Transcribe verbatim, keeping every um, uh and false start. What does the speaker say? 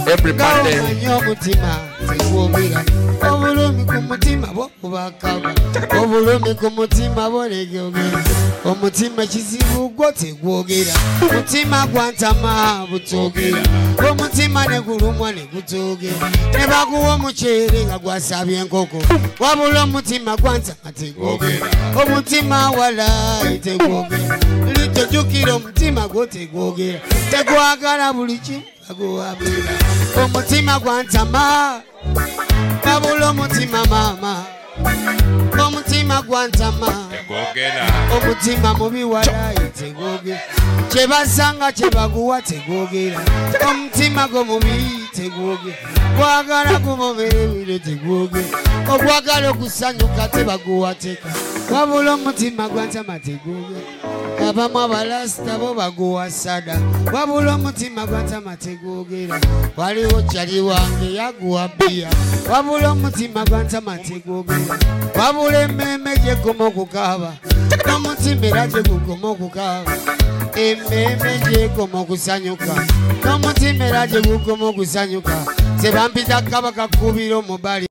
every Monday. Obulumi ku mutima bo kubakaba obulumi ku mutima bo legogera omutima kizibu gwo tegwogera mutima gwantama butogera omutima ne gulumwa ne gutogera ne baguwa omuceere nga gwasabye enkoko wabula omutima gwantama tegwogera omutima wala tegwogera litojukira omutima gwo tegwogera tegwagala buli kimu aguwabira omutima gwantama Kabulo mutima mama Omutima gwantama Omutima mubi wala tegoge Chebasanga chebaguwa tegogera Omutima go mubi tegoge Kwagala kumobere tegoge Okwagala kusanyuka tebaguwa teka Kabulo mutima gwantama tegoge Abama balasta bo baguwa sada Wabulo mutima gwantama tegogera Waliwo chali wange yaguwa bia Wabulo mutima gwantama tegogera Wabule meme je komo kukaba Nomutima je kukomo kukaba Ememe je komo kusanyuka Nomutima je kukomo kusanyuka Sebampita kaba kakubiro mubali